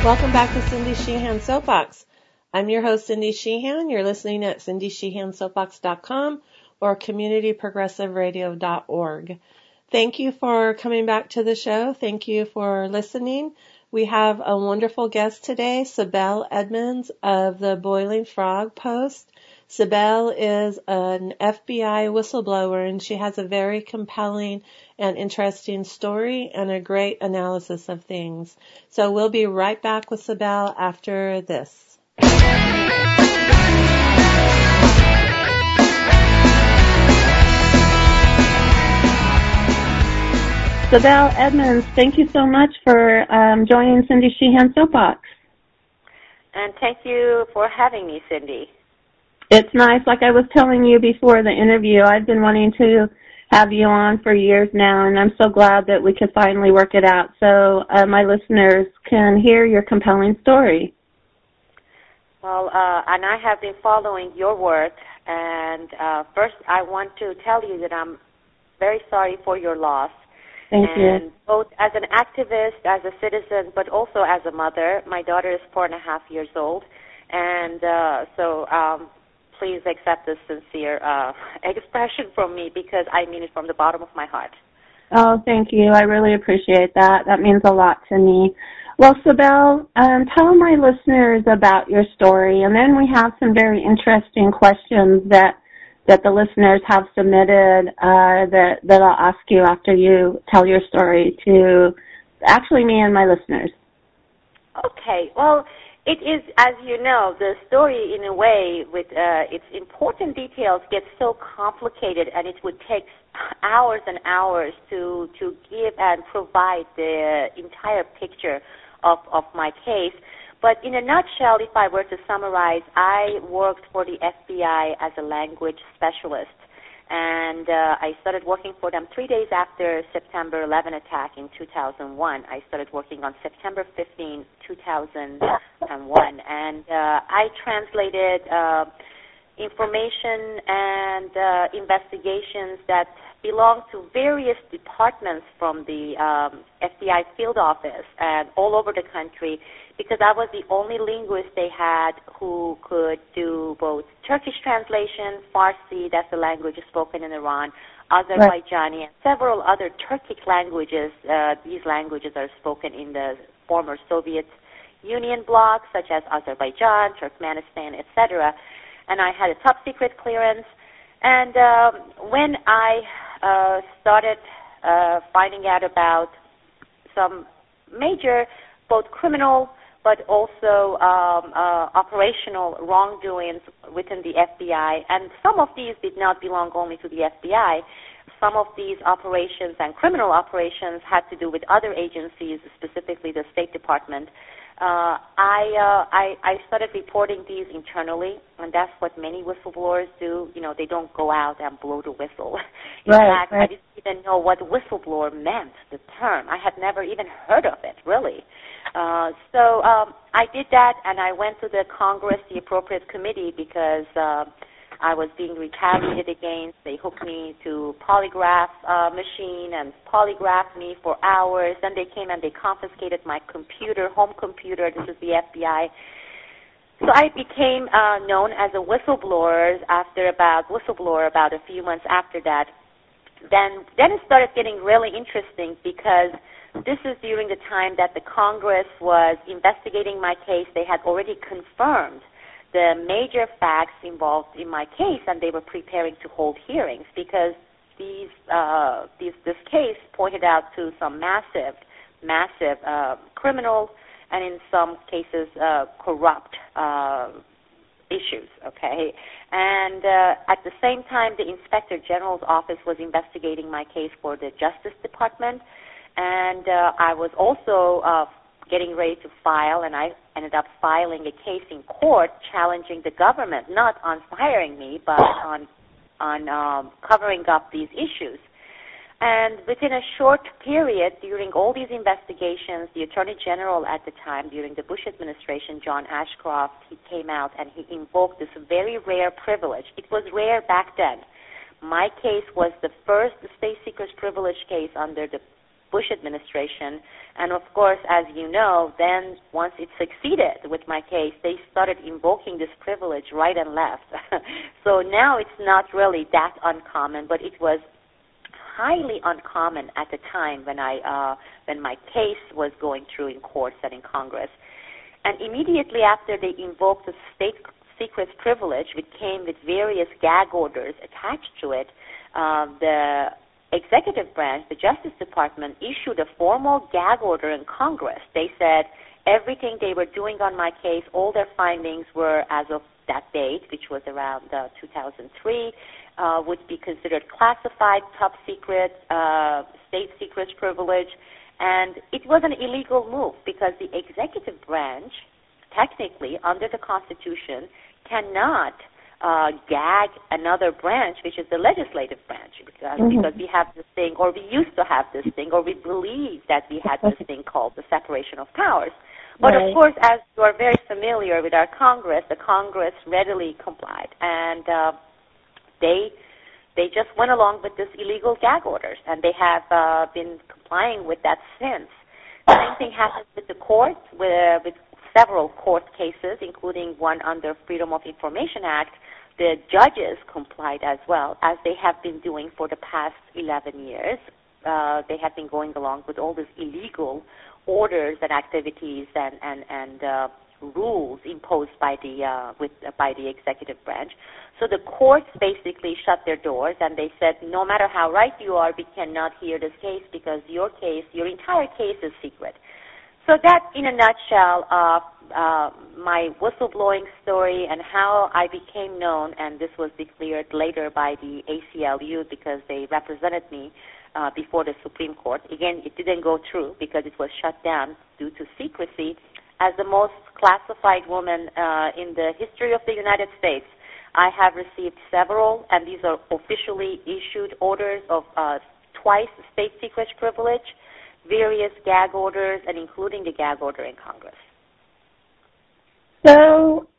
Welcome back to Cindy Sheehan Soapbox. I'm your host, Cindy Sheehan. You're listening at cindysheehansoapbox.com or communityprogressiveradio.org. Thank you for coming back to the show. Thank you for listening. We have a wonderful guest today, Sibel Edmonds of the Boiling Frog Post. Sibel is an FBI whistleblower, and she has a very compelling and interesting story and a great analysis of things. So we'll be right back with Sibel after this. Sibel Edmonds, thank you so much for joining Cindy Sheehan Soapbox. And thank you for having me, Cindy. It's nice. Like I was telling you before the interview, I've been wanting to have you on for years now, and I'm so glad that we could finally work it out so my listeners can hear your compelling story. Well, and I have been following your work, and first I want to tell you that I'm very sorry for your loss. Thank you. And both as an activist, as a citizen, but also as a mother. My daughter is 4.5 years old, and please accept this sincere expression from me because I mean it from the bottom of my heart. Oh, thank you. I really appreciate that. That means a lot to me. Well, Sibel, tell my listeners about your story, and then we have some very interesting questions that the listeners have submitted that I'll ask you after you tell your story to actually me and my listeners. Okay. Well, it is, as you know, the story in a way with its important details gets so complicated, and it would take hours and hours to give and provide the entire picture of my case. But in a nutshell, if I were to summarize, I worked for the FBI as a language specialist, and I started working for them 3 days after September 11 attack in 2001. I started working on September 15, 2001, and I translated information and investigations that belong to various departments from the FBI field office and all over the country, because I was the only linguist they had who could do both Turkish translation, Farsi, that's the language spoken in Iran, Azerbaijani, and several other Turkic languages. These languages are spoken in the former Soviet Union bloc, such as Azerbaijan, Turkmenistan, etc. And I had a top-secret clearance. And when I started finding out about some major, both criminal but also operational wrongdoings within the FBI, and some of these did not belong only to the FBI. Some of these operations and criminal operations had to do with other agencies, specifically the State Department. I started reporting these internally, and that's what many whistleblowers do. You know, they don't go out and blow the whistle. In fact, I didn't even know what whistleblower meant, the term. I had never even heard of it, really. So I did that, and I went to the Congress, the appropriate committee, because I was being retaliated against. They hooked me to polygraph machine and polygraphed me for hours. Then they came and they confiscated my computer, home computer. This is the FBI. So I became known as a whistleblower about a few months after that. Then it started getting really interesting because this is during the time that the Congress was investigating my case. They had already confirmed the major facts involved in my case, and they were preparing to hold hearings because this case pointed out to some massive criminal and in some cases corrupt issues, okay? And at the same time, the Inspector General's office was investigating my case for the Justice Department, and I was also getting ready to file, and I ended up filing a case in court challenging the government, not on firing me, but on covering up these issues. And within a short period, during all these investigations, the Attorney General at the time, during the Bush administration, John Ashcroft, he came out and he invoked this very rare privilege. It was rare back then. My case was the first state secrets privilege case under the Bush administration. And, of course, as you know, then once it succeeded with my case, they started invoking this privilege right and left. So now it's not really that uncommon, but it was highly uncommon at the time when my case was going through in courts and in Congress. And immediately after they invoked the state secrets privilege, which came with various gag orders attached to it, the executive branch, the Justice Department, issued a formal gag order in Congress. They said everything they were doing on my case, all their findings were as of that date, which was around 2003, would be considered classified, top secret, state secrets privilege. And it was an illegal move because the executive branch, technically, under the Constitution, cannot gag another branch, which is the legislative branch, because we have this thing, or we used to have this thing, or we believe that we had this thing called the separation of powers. But, of course, as you are very familiar with our Congress, the Congress readily complied, and they just went along with this illegal gag orders, and they have been complying with that since. The same thing happens with the courts, with several court cases, including one under Freedom of Information Act. The judges complied as well, as they have been doing for the past 11 years. They have been going along with all these illegal orders and activities and rules imposed by the executive branch. So the courts basically shut their doors, and they said, no matter how right you are, we cannot hear this case because your entire case is secret. So that, in a nutshell, my whistleblowing story and how I became known, and this was declared later by the ACLU because they represented me before the Supreme Court. Again, it didn't go through because it was shut down due to secrecy, as the most classified woman in the history of the United States. I have received several, and these are officially issued orders of twice state secrets privilege, various gag orders, and including the gag order in Congress. So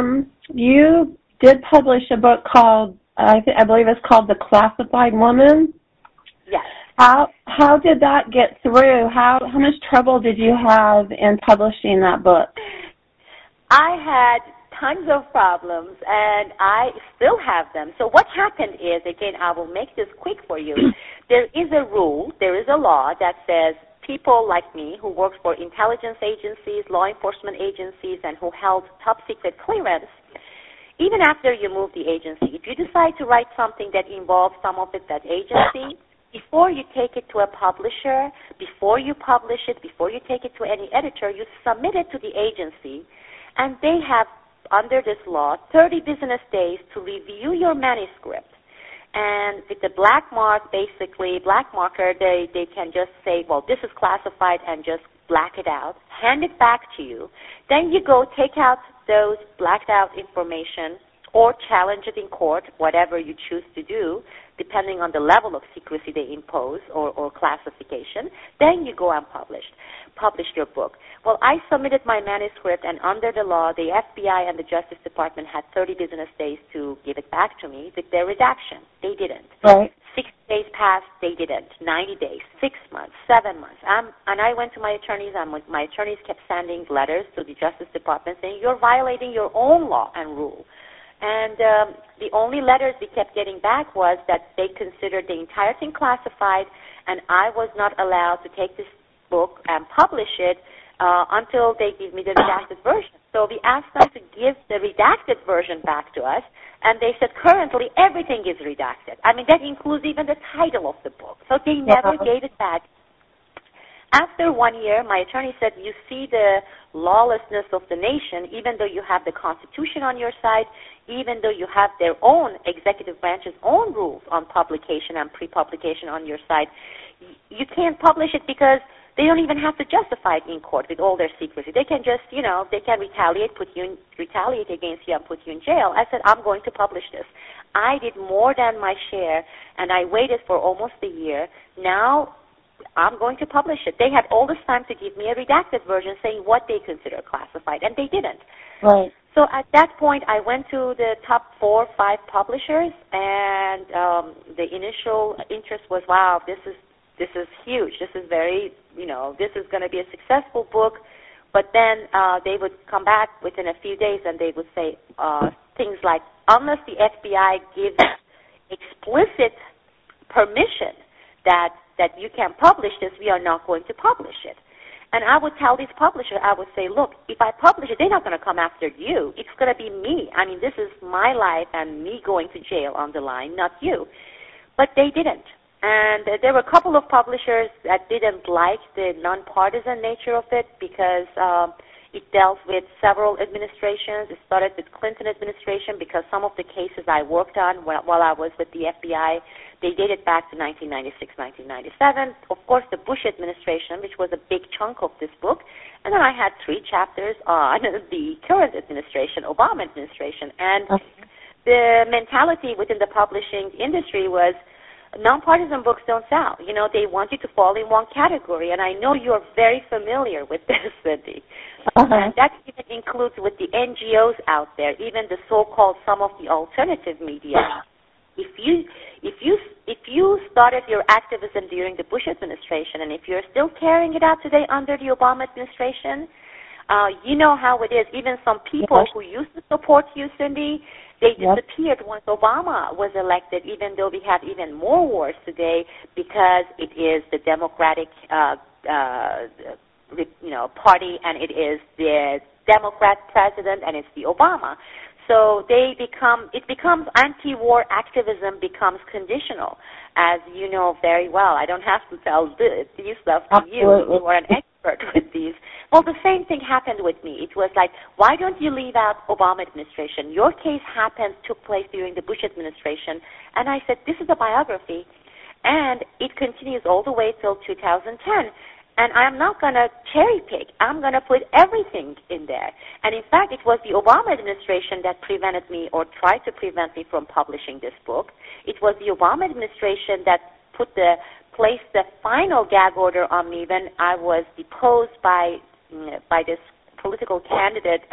you did publish a book called, I believe it's called The Classified Woman. Yes. How did that get through? How much trouble did you have in publishing that book? I had tons of problems, and I still have them. So what happened is, again, I will make this quick for you. There is a rule, there is a law that says people like me who worked for intelligence agencies, law enforcement agencies, and who held top secret clearance, even after you move the agency, if you decide to write something that involves some of it, that agency, before you take it to a publisher, before you publish it, before you take it to any editor, you submit it to the agency, and they have, under this law, 30 business days to review your manuscript. And with the black mark, basically, black marker, they can just say, well, this is classified, and just black it out, hand it back to you. Then you go take out those blacked out information or challenge it in court, whatever you choose to do, depending on the level of secrecy they impose or classification. Then you go and publish your book. Well, I submitted my manuscript, and under the law, the FBI and the Justice Department had 30 business days to give it back to me with their redaction. They didn't. Right. 6 days passed, they didn't. 90 days, 6 months, 7 months. And I went to my attorneys, and my attorneys kept sending letters to the Justice Department saying, you're violating your own law and rule. And the only letters we kept getting back was that they considered the entire thing classified, and I was not allowed to take this book and publish it until they give me the redacted version. So we asked them to give the redacted version back to us, and they said currently everything is redacted. I mean, that includes even the title of the book. So they never gave it back. After 1 year, my attorney said, you see the lawlessness of the nation, even though you have the Constitution on your side, even though you have their own executive branch's own rules on publication and pre-publication on your side, you can't publish it because they don't even have to justify it in court with all their secrecy. They can just, they can retaliate against you and put you in jail. I said, I'm going to publish this. I did more than my share, and I waited for almost a year. Now I'm going to publish it. They had all this time to give me a redacted version saying what they consider classified, and they didn't. Right. So at that point, I went to the top 4 or 5 publishers, and the initial interest was, wow, this is this is huge. This is very, this is going to be a successful book. But then they would come back within a few days and they would say things like, unless the FBI gives explicit permission that you can publish this, we are not going to publish it. And I would tell these publishers, I would say, look, if I publish it, they're not going to come after you. It's going to be me. I mean, this is my life and me going to jail on the line, not you. But they didn't. And there were a couple of publishers that didn't like the nonpartisan nature of it because it dealt with several administrations. It started with Clinton administration because some of the cases I worked on while I was with the FBI, they dated back to 1996, 1997. Of course, the Bush administration, which was a big chunk of this book. And then I had 3 chapters on the current administration, Obama administration. And the mentality within the publishing industry was, nonpartisan books don't sell. They want you to fall in one category, and I know you're very familiar with this, Cindy. And that even includes with the NGOs out there, even the so-called some of the alternative media. If you started your activism during the Bush administration, and if you're still carrying it out today under the Obama administration, you know how it is. Even some people who used to support you, Cindy, they disappeared once Obama was elected, even though we have even more wars today because it is the Democratic party and it is the Democrat president and it's the Obama. So it becomes anti-war activism becomes conditional, as you know very well. I don't have to tell these stuff to you. You are an expert with these. Well, the same thing happened with me. It was like, why don't you leave out Obama administration? Your case took place during the Bush administration. And I said, this is a biography. And it continues all the way till 2010. And I'm not going to cherry pick. I'm going to put everything in there. And in fact, it was the Obama administration that prevented me or tried to prevent me from publishing this book. It was the Obama administration that placed the final gag order on me when I was deposed by this political candidate,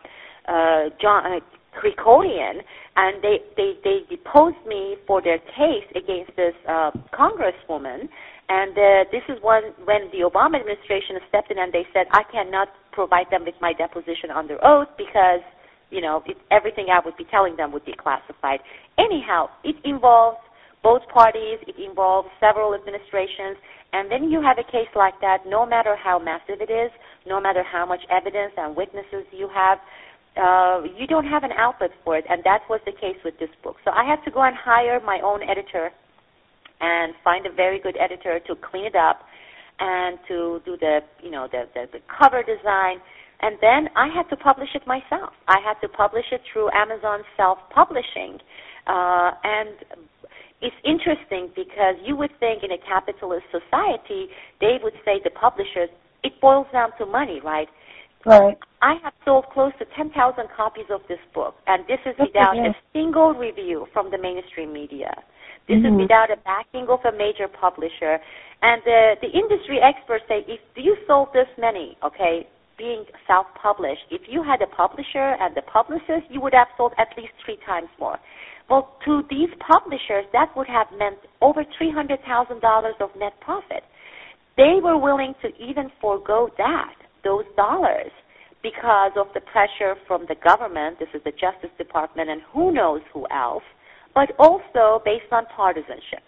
John Krikorian, and they deposed me for their case against this congresswoman. And this is when the Obama administration stepped in and they said, I cannot provide them with my deposition under oath because, everything I would be telling them would be classified. Anyhow, it involves both parties. It involves several administrations. And then you have a case like that, no matter how massive it is, no matter how much evidence and witnesses you have, you don't have an outlet for it. And that was the case with this book. So I had to go and hire my own editor and find a very good editor to clean it up and to do the cover design. And then I had to publish it myself. I had to publish it through Amazon self-publishing. And it's interesting because you would think in a capitalist society, they would say the publishers, it boils down to money, right? Right. I have sold close to 10,000 copies of this book, and this is without a single review from the mainstream media. This is without a backing of a major publisher. And the industry experts say, if you sold this many, being self-published, if you had a publisher and the publicist, you would have sold at least 3 times more. Well, to these publishers, that would have meant over $300,000 of net profit. They were willing to even forego those dollars, because of the pressure from the government. This is the Justice Department and who knows who else, but also based on partisanship.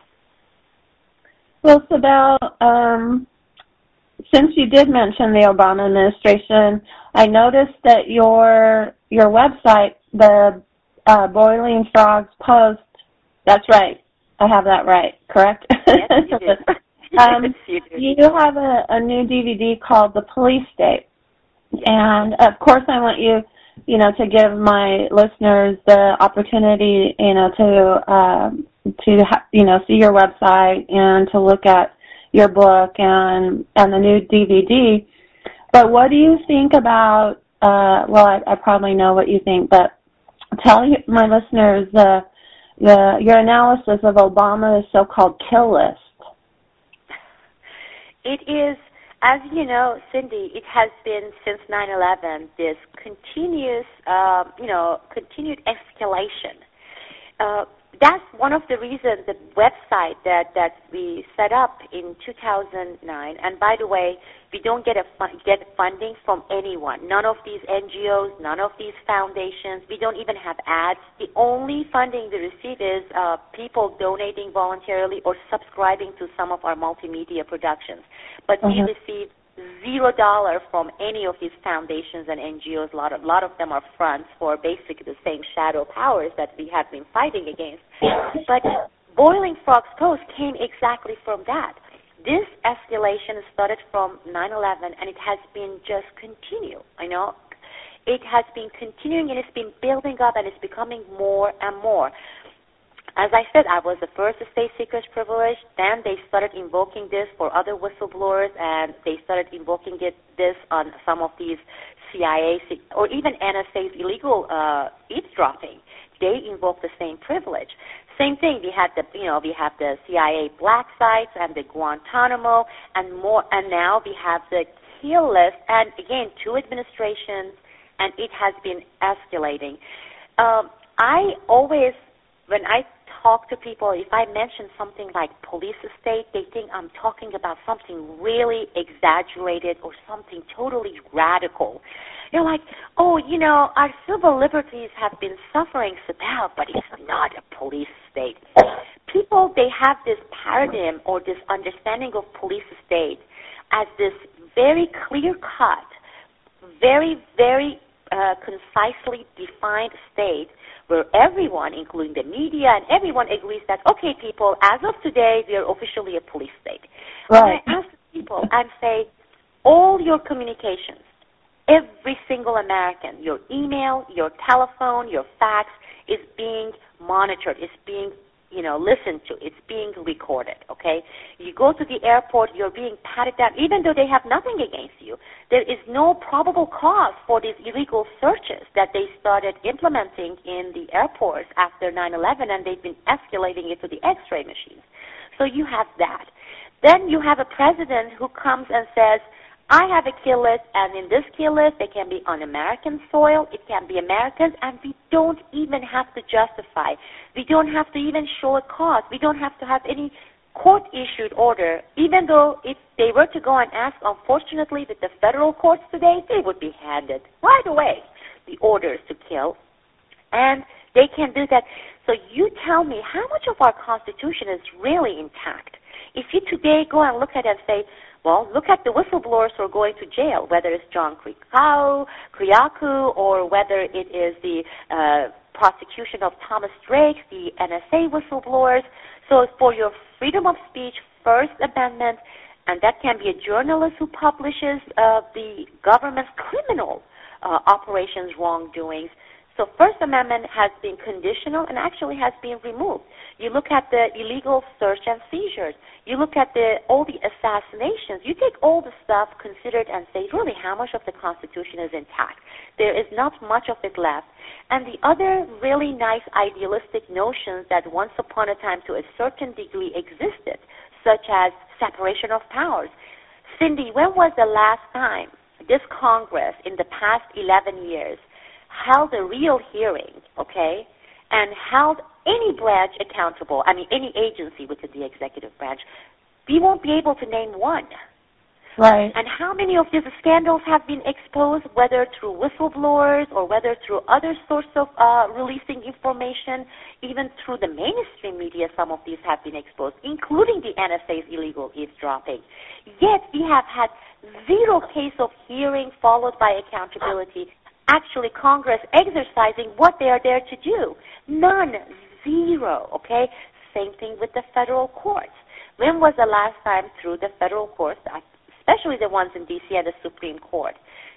Well, Sibel, since you did mention the Obama administration, I noticed that your website, the Boiling Frogs Post, that's right. I have that right, correct? Yes, you do. You have a new DVD called The Police State. And, of course, I want you to give my listeners the opportunity, to see your website and to look at your book and the new DVD. But what do you think about, I probably know what you think, but tell my listeners your analysis of Obama's so-called kill list. It is, as you know, Cindy, it has been since 9/11 this continued escalation. that's one of the reasons the website that we set up in 2009. And by the way, we don't get funding from anyone. None of these NGOs, none of these foundations. We don't even have ads. The only funding we receive is people donating voluntarily or subscribing to some of our multimedia productions. But we receive $0 from any of these foundations and NGOs. A lot of them are fronts for basically the same shadow powers that we have been fighting against. But Boiling Frogs Post came exactly from that. This escalation started from 9/11, and it has been just continue. It has been continuing, and it's been building up, and it's becoming more and more. As I said, I was the first state secrets privilege. Then they started invoking this for other whistleblowers, and they started invoking this on some of these CIA or even NSA's illegal eavesdropping. They invoked the same privilege. Same thing. We have the CIA black sites and the Guantanamo and more, and now we have the kill list. And again, 2 administrations, and it has been escalating. I always, when I talk to people, if I mention something like police state, they think I'm talking about something really exaggerated or something totally radical. They're like, our civil liberties have been suffering, Sibel, but it's not a police state. People, they have this paradigm or this understanding of police state as this very clear-cut, very, very concisely defined state where everyone, including the media and everyone, agrees that, okay, people, as of today, we are officially a police state. Right. And I ask people and say, all your communications, every single American, your email, your telephone, your fax is being monitored, is being listened to. It's being recorded, okay? You go to the airport, you're being patted down, even though they have nothing against you. There is no probable cause for these illegal searches that they started implementing in the airports after 9/11, and they've been escalating it to the X-ray machines. So you have that. Then you have a president who comes and says, I have a kill list, and in this kill list, they can be on American soil, it can be Americans, and we don't even have to justify. We don't have to even show a cause. We don't have to have any court-issued order, even though if they were to go and ask, unfortunately, with the federal courts today, they would be handed right away the orders to kill, and they can do that. So you tell me, how much of our Constitution is really intact? If you today go and look at it and say, well, look at the whistleblowers who are going to jail, whether it's John Kiriakou or whether it is the prosecution of Thomas Drake, the NSA whistleblowers. So for your freedom of speech, First Amendment, and that can be a journalist who publishes the government's criminal operations wrongdoings. So First Amendment has been conditional and actually has been removed. You look at the illegal search and seizures. You look at all the assassinations. You take all the stuff considered and say, really, how much of the Constitution is intact? There is not much of it left. And the other really nice idealistic notions that once upon a time to a certain degree existed, such as separation of powers. Cindy, when was the last time this Congress in the past 11 years held a real hearing, okay, and held any branch accountable, any agency within the executive branch? We won't be able to name one. Right. And how many of these scandals have been exposed, whether through whistleblowers or whether through other sorts of releasing information, even through the mainstream media, some of these have been exposed, including the NSA's illegal eavesdropping. Yet we have had 0 case of hearing followed by accountability. Actually, Congress exercising what they are there to do. None. 0, okay? Same thing with the federal courts. When was the last time through the federal courts, especially the ones in D.C. and the Supreme Court,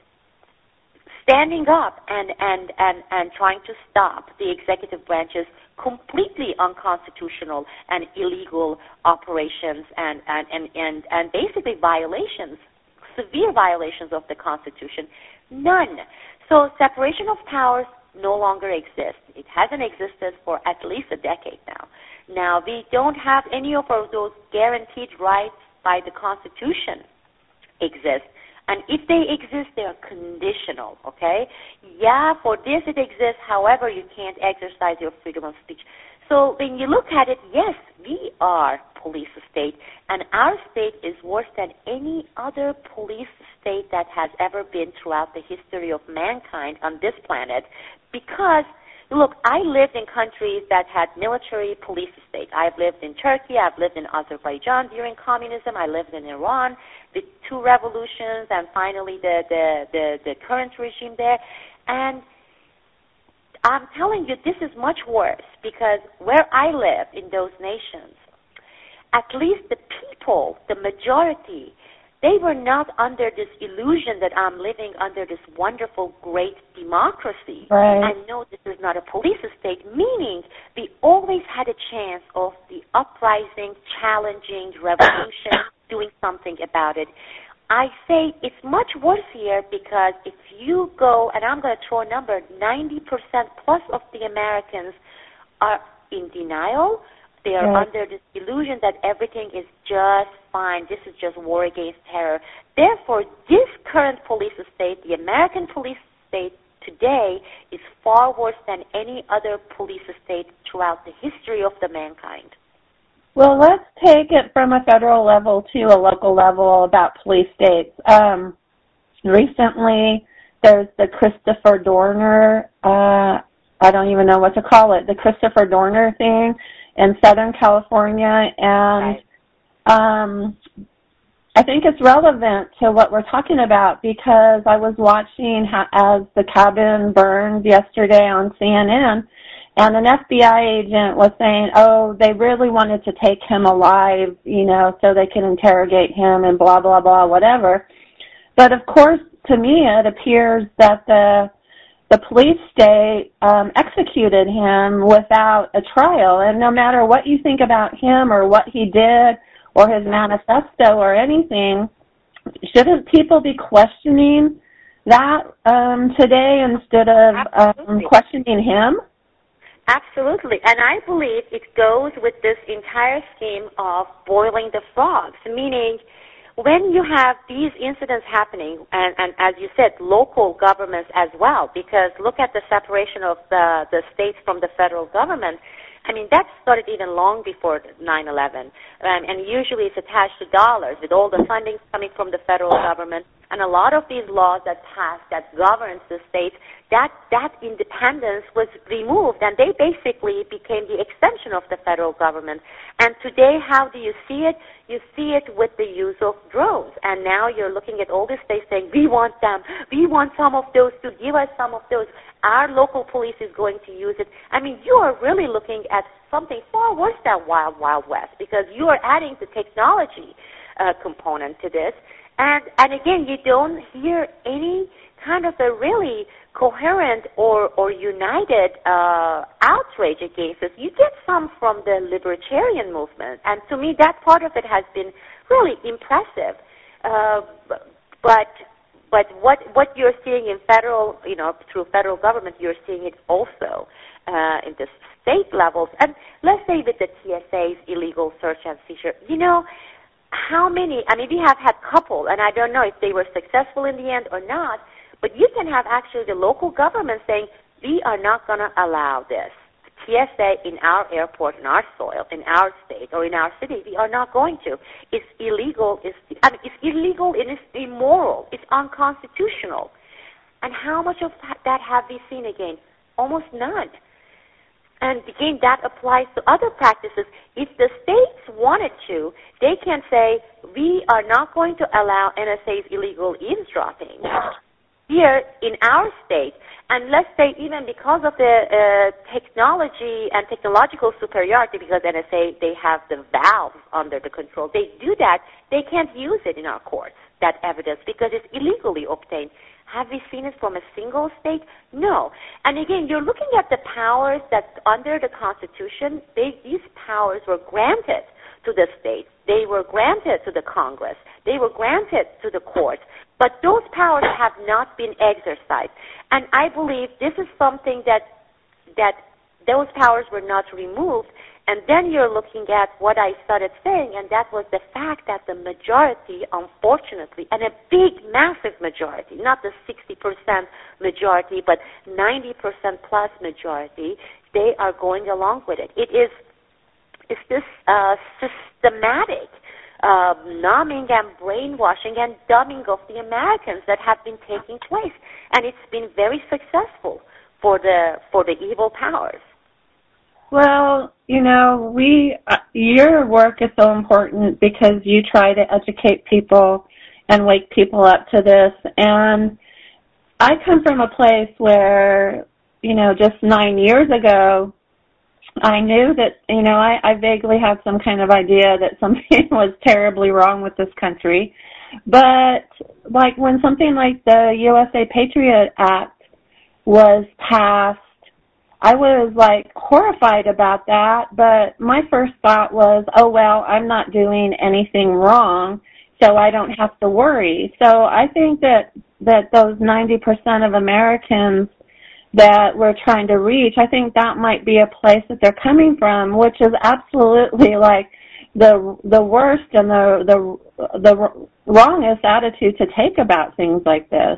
standing up and trying to stop the executive branch's completely unconstitutional and illegal operations and basically violations, severe violations of the Constitution? None. So separation of powers no longer exists. It hasn't existed for at least a decade now. Now, we don't have any of those guaranteed rights by the Constitution exist. And if they exist, they are conditional, okay? Yeah, for this it exists. However, you can't exercise your freedom of speech. So when you look at it, yes, we are police state, and our state is worse than any other police state that has ever been throughout the history of mankind on this planet, because, look, I lived in countries that had military police state. I've lived in Turkey, I've lived in Azerbaijan during communism, I lived in Iran, the 2 revolutions, and finally the current regime there, and I'm telling you, this is much worse, because where I live in those nations, at least the people, the majority, they were not under this illusion that I'm living under this wonderful, great democracy. Right. I know this is not a police state, meaning we always had a chance of the uprising, challenging, revolution, doing something about it. I say it's much worse here because if you go, and I'm going to throw a number, 90% plus of the Americans are in denial. They are under this illusion that everything is just fine. This is just war against terror. Therefore, this current police state, the American police state today, is far worse than any other police state throughout the history of the mankind. Well, let's take it from a federal level to a local level about police states. Recently, there's the Christopher Dorner, I don't even know what to call it, the Christopher Dorner thing in Southern California, and I think it's relevant to what we're talking about because I was watching as the cabin burned yesterday on CNN, and an FBI agent was saying, oh, they really wanted to take him alive, you know, so they can interrogate him and blah, blah, blah, whatever. But, of course, to me it appears that the police state executed him without a trial. And no matter what you think about him or what he did or his manifesto or anything, shouldn't people be questioning that today instead of questioning him? Absolutely. And I believe it goes with this entire scheme of boiling the frogs, meaning when you have these incidents happening, and as you said, local governments as well, because look at the separation of the states from the federal government. I mean, that started even long before 9/11, and usually it's attached to dollars, with all the funding coming from the federal government, and a lot of these laws that passed that governs the states, that independence was removed, and they basically became the extension of the federal government. And today, how do you see it? You see it with the use of drones, and now you're looking at all the states saying, we want them, we want some of those, to give us some of those. Our local police is going to use it. I mean, you are really looking at something far worse than Wild Wild West, because you are adding the technology component to this. And again, you don't hear any kind of a really coherent or united outrage against this. You get some from the libertarian movement, and to me that part of it has been really impressive. But what you're seeing in federal, through federal government, you're seeing it also in the state levels. And let's say with the TSA's illegal search and seizure, how many, we have had couple, and I don't know if they were successful in the end or not, but you can have actually the local government saying, we are not going to allow this. TSA in our airport, in our soil, in our state, or in our city, we are not going to. It's illegal. It's illegal and it's immoral. It's unconstitutional. And how much of that have we seen again? Almost none. And again, that applies to other practices. If the states wanted to, they can say, we are not going to allow NSA's illegal eavesdropping here in our state. And let's say even because of the technology and technological superiority, because NSA, they have the valves under the control, they do that, they can't use it in our courts, that evidence, because it's illegally obtained. Have we seen it from a single state? No. And again, you're looking at the powers that under the Constitution, these powers were granted to the states. They were granted to the Congress. They were granted to the courts. But those powers have not been exercised. And I believe this is something that those powers were not removed. And then you're looking at what I started saying, and that was the fact that the majority, unfortunately, and a big, massive majority, not the 60% majority, but 90% plus majority, they are going along with it. It's this systematic numbing and brainwashing and dumbing of the Americans that have been taking place, and it's been very successful for the evil powers. Well, your work is so important because you try to educate people and wake people up to this. And I come from a place where, just 9 years ago, I knew that, I vaguely had some kind of idea that something was terribly wrong with this country. But, when something like the USA Patriot Act was passed, I was, horrified about that. But my first thought was, oh, well, I'm not doing anything wrong, so I don't have to worry. So I think that those 90% of Americans that we're trying to reach, I think that might be a place that they're coming from, which is absolutely the worst and the wrongest attitude to take about things like this.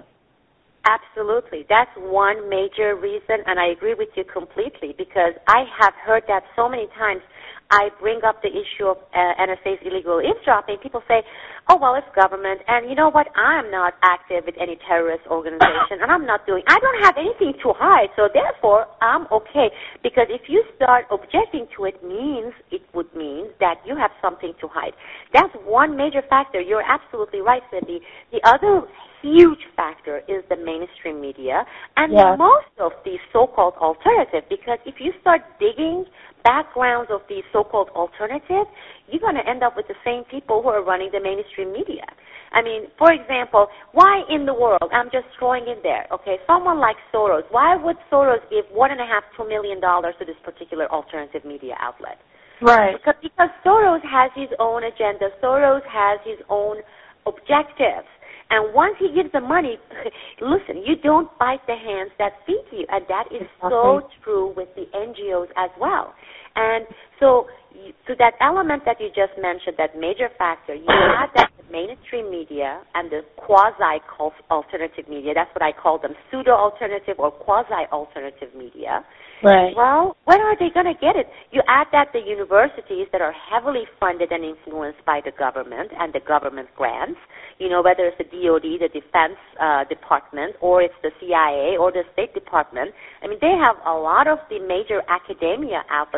Absolutely. That's one major reason, and I agree with you completely, because I have heard that so many times. I bring up the issue of NSA's illegal eavesdropping. People say, oh, well, it's government, and you know what? I'm not active with any terrorist organization, and I don't have anything to hide, so therefore I'm okay. Because if you start objecting to it, it would mean that you have something to hide. That's one major factor. You're absolutely right, Cindy. The other huge factor is the mainstream media and most of the so-called alternative, because if you start digging backgrounds of these so-called alternatives, you're going to end up with the same people who are running the mainstream media. I mean, for example, why in the world, I'm just throwing in there, okay, someone like Soros, why would Soros give $1.5 to $2 million to this particular alternative media outlet? Right. Because Soros has his own agenda. Soros has his own objectives. And once he gives the money, listen, you don't bite the hands that feed you. And that is so true with the NGOs as well. And so to that element that you just mentioned, that major factor, you add that the mainstream media and the quasi-alternative media, that's what I call them, pseudo-alternative or quasi-alternative media. Right. Well, when are they going to get it? You add that the universities that are heavily funded and influenced by the government and the government grants, whether it's the DOD, the Defense Department, or it's the CIA or the State Department. I mean, they have a lot of the major academic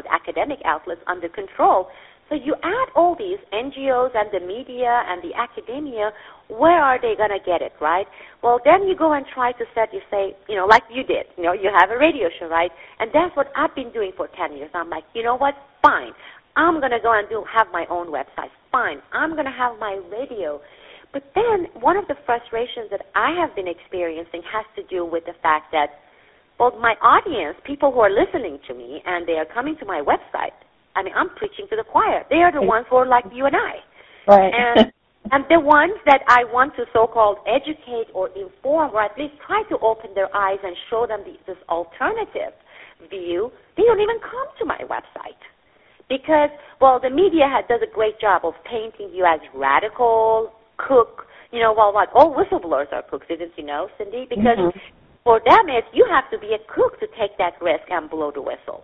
outlets under control. So you add all these NGOs and the media and the academia, where are they going to get it, right? Well, then you go and try to say, like you did, you have a radio show, right? And that's what I've been doing for 10 years. I'm like, you know what? Fine. I'm going to go and have my own website. Fine. I'm going to have my radio. But then one of the frustrations that I have been experiencing has to do with the fact that, well, my audience, people who are listening to me and they are coming to my website, I mean, I'm preaching to the choir. They are the ones who are like you and I. Right. And the ones that I want to so-called educate or inform or at least try to open their eyes and show them this alternative view, they don't even come to my website. Because, well, the media does a great job of painting you as radical, cook, all whistleblowers are cooks, didn't you know, Cindy? Because for them, you have to be a cook to take that risk and blow the whistle.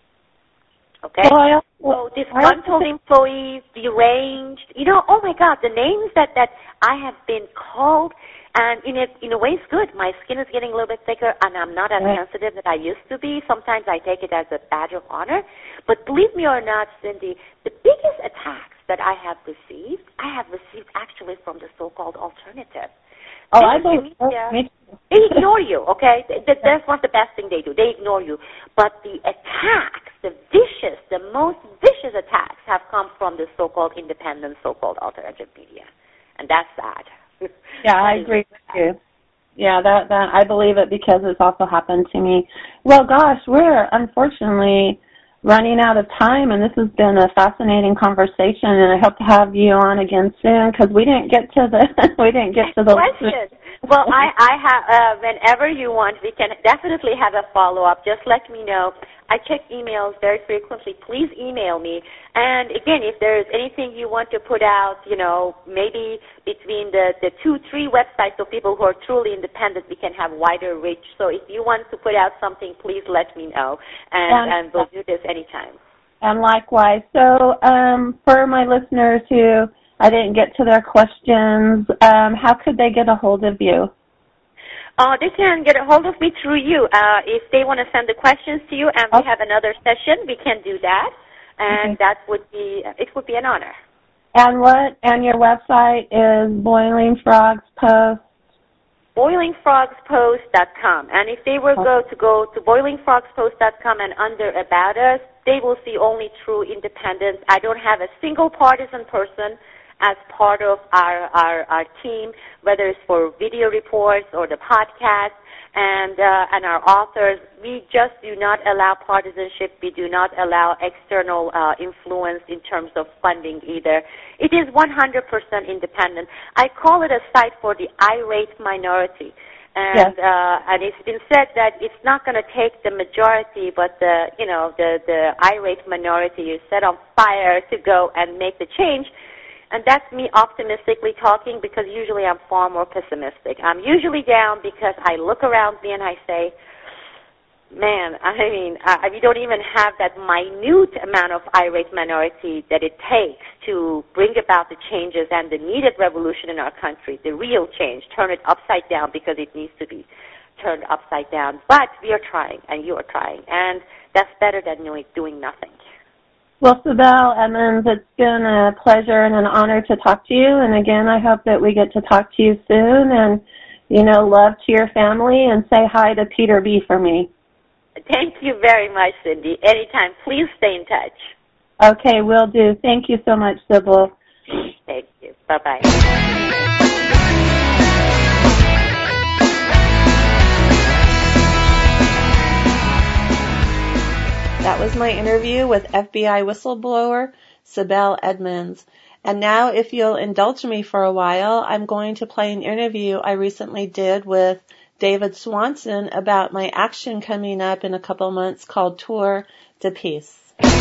Okay? So disgruntled employees, deranged, oh my God, the names that I have been called, and in a way it's good. My skin is getting a little bit thicker, and I'm not as sensitive as I used to be. Sometimes I take it as a badge of honor. But believe me or not, Cindy, the biggest attacks that I have received actually from the so-called alternative. Oh, I believe they ignore you, okay? That's not the best thing they do. They ignore you. But the attacks, the most vicious attacks have come from the so-called independent, so-called alternative media. And that's sad. Yeah, I agree with you. Yeah, that I believe it because it's also happened to me. Well, gosh, we're unfortunately running out of time, and this has been a fascinating conversation, and I hope to have you on again soon because we didn't get to the question. Well, I have whenever you want, we can definitely have a follow-up. Just let me know. I check emails very frequently. Please email me. And again, if there's anything you want to put out, maybe between the 2-3 websites of people who are truly independent, we can have wider reach. So if you want to put out something, please let me know, and we'll do this anytime. And likewise. So for my listeners who I didn't get to their questions, how could they get a hold of you? They can get a hold of me through you. If they want to send the questions to you and we have another session, we can do that. And it would be an honor. And your website is Boiling Frogs Post? BoilingFrogsPost.com. And if they were go to BoilingFrogsPost.com and under About Us, they will see only true independence. I don't have a single partisan person as part of our team, whether it's for video reports or the podcast and our authors. We just do not allow partisanship. We do not allow external influence in terms of funding either. It is 100% independent. I call it a site for the irate minority. And it's been said that it's not going to take the majority, but the irate minority is set on fire to go and make the change. And that's me optimistically talking, because usually I'm far more pessimistic. I'm usually down because I look around me and I say, man, we don't even have that minute amount of irate minority that it takes to bring about the changes and the needed revolution in our country, the real change, turn it upside down, because it needs to be turned upside down. But we are trying, and you are trying, and that's better than doing nothing. Well, Sibel Edmonds, it's been a pleasure and an honor to talk to you. And again, I hope that we get to talk to you soon. And, love to your family, and say hi to Peter B. for me. Thank you very much, Cindy. Anytime. Please stay in touch. Okay, will do. Thank you so much, Sybil. Thank you. Bye-bye. That was my interview with FBI whistleblower Sibel Edmonds. And now, if you'll indulge me for a while, I'm going to play an interview I recently did with David Swanson about my action coming up in a couple months called Tour de Peace.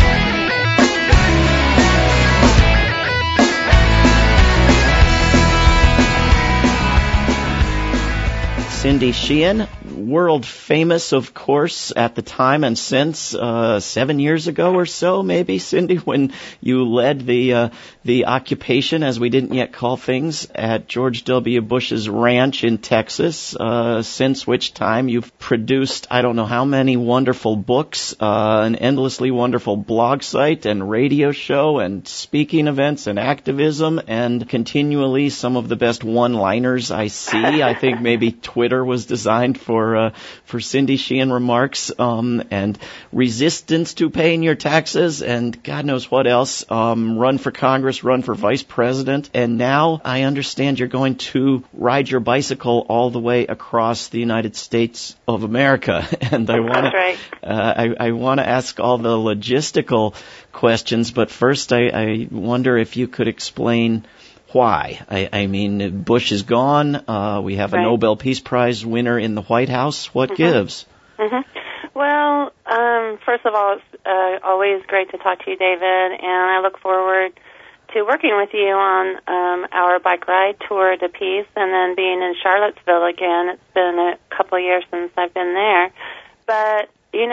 Cindy Sheehan, world famous, of course, at the time and since, 7 years ago or so, maybe, Cindy, when you led the occupation, as we didn't yet call things, at George W. Bush's ranch in Texas, since which time you've produced I don't know how many wonderful books, an endlessly wonderful blog site and radio show and speaking events and activism, and continually some of the best one-liners I see. I think maybe Twitter was designed for Cindy Sheehan remarks, and resistance to paying your taxes, and God knows what else. Run for Congress, run for vice president, and now I understand you're going to ride your bicycle all the way across the United States of America. And I want to, I want to ask all the logistical questions, but first I wonder if you could explain why. I mean, Bush is gone. We have a Nobel Peace Prize winner in the White House. What gives? Well, first of all, it's always great to talk to you, David, and I look forward to working with you on our bike ride Tour de Peace, and then being in Charlottesville again. It's been a couple of years since I've been there. But,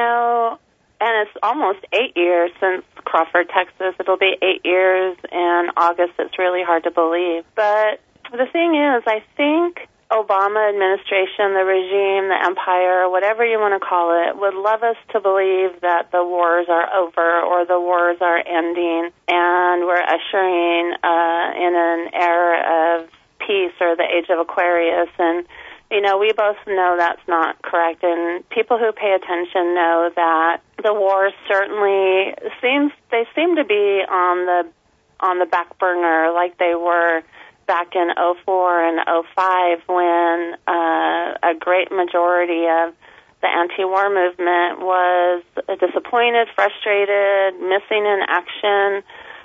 and it's almost 8 years since Crawford, Texas. It'll be 8 years in August. It's really hard to believe. But the thing is, I think Obama administration, the regime, the empire, whatever you want to call it, would love us to believe that the wars are over or the wars are ending and we're ushering in an era of peace or the age of Aquarius. And we both know that's not correct, and people who pay attention know that the wars certainly seem to be on the back burner, like they were back in 2004 and 2005 when a great majority of the anti-war movement was disappointed, frustrated, missing in action.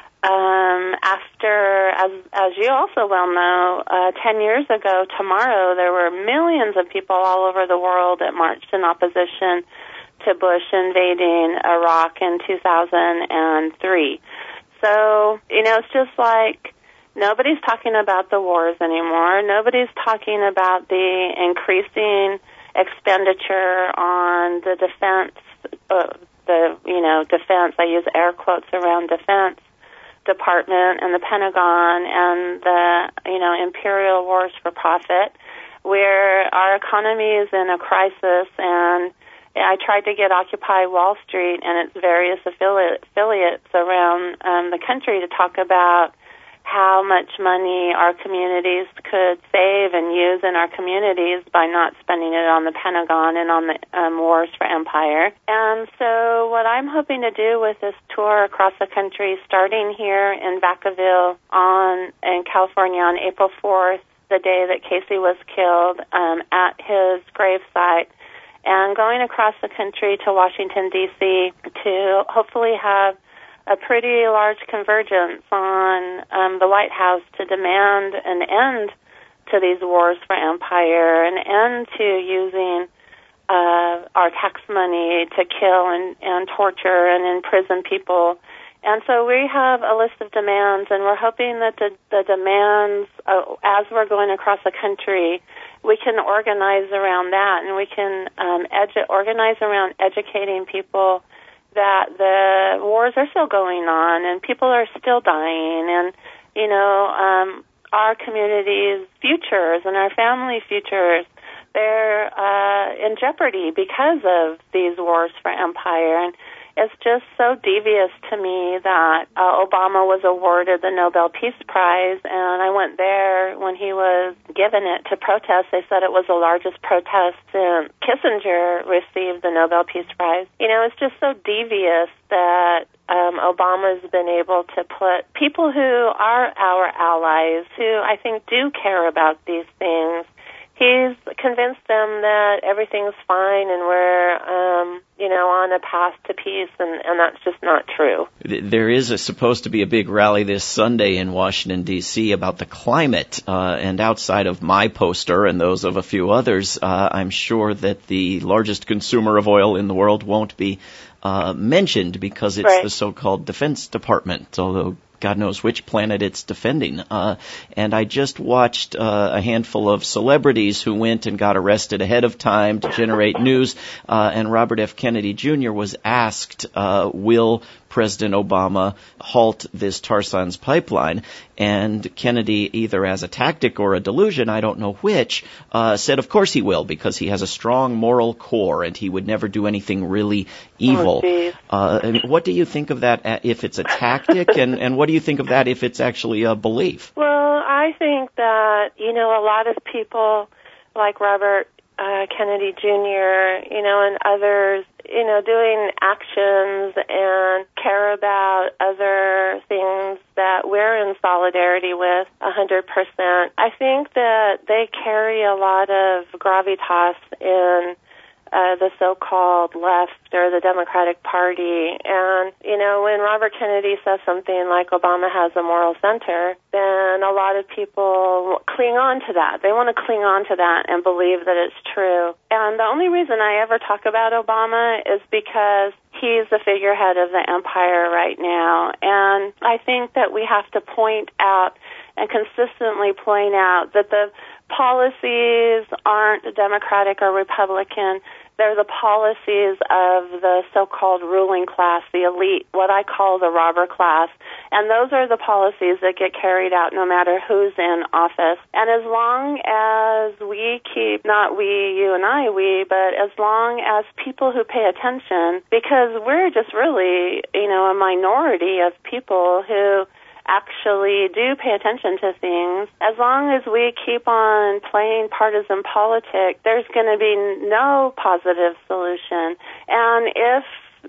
After, as you also well know, 10 years ago tomorrow, there were millions of people all over the world that marched in opposition to Bush invading Iraq in 2003. So, it's just like nobody's talking about the wars anymore. Nobody's talking about the increasing expenditure on the defense, defense, I use air quotes around defense department and the Pentagon and the, imperial wars for profit, where our economy is in a crisis. And I tried to get Occupy Wall Street and its various affiliates around the country to talk about how much money our communities could save and use in our communities by not spending it on the Pentagon and on the wars for empire. And so what I'm hoping to do with this tour across the country, starting here in Vacaville in California on April 4th, the day that Casey was killed, at his gravesite, and going across the country to Washington, D.C. to hopefully have a pretty large convergence on the White House to demand an end to these wars for empire, an end to using our tax money to kill and torture and imprison people. And so we have a list of demands, and we're hoping that the demands, as we're going across the country, we can organize around that, and we can organize around educating people that the wars are still going on and people are still dying, and our community's futures and our family futures, they're in jeopardy because of these wars for empire. And it's just so devious to me that Obama was awarded the Nobel Peace Prize, and I went there when he was given it to protest. They said it was the largest protest since Kissinger received the Nobel Peace Prize. It's just so devious that Obama's been able to put people who are our allies, who I think do care about these things, he's convinced them that everything's fine and we're, on a path to peace, and that's just not true. There is supposed to be a big rally this Sunday in Washington, D.C. about the climate, and outside of my poster and those of a few others, I'm sure that the largest consumer of oil in the world won't be mentioned because it's right. The so-called Defense Department, although God knows which planet it's defending. And I just watched a handful of celebrities who went and got arrested ahead of time to generate news. And Robert F. Kennedy Jr. was asked, will President Obama halt this tar sands pipeline? And Kennedy, either as a tactic or a delusion, I don't know which, said of course he will, because he has a strong moral core and he would never do anything really evil. What do you think of that if it's a tactic, and what do you think of that if it's actually a belief? Well, I think that, a lot of people like Robert Kennedy Jr., and others, doing actions and care about other things that we're in solidarity with 100%. I think that they carry a lot of gravitas in the so-called left or the Democratic Party. And, when Robert Kennedy says something like Obama has a moral center, then a lot of people cling on to that. They want to cling on to that and believe that it's true. And the only reason I ever talk about Obama is because he's the figurehead of the empire right now. And I think that we have to point out and consistently point out that the policies aren't Democratic or Republican. They're the policies of the so-called ruling class, the elite, what I call the robber class. And those are the policies that get carried out no matter who's in office. And as long as we keep, not we, you and I, we, but as long as people who pay attention, because we're just really, a minority of people who actually do pay attention to things, as long as we keep on playing partisan politics, there's going to be no positive solution. And if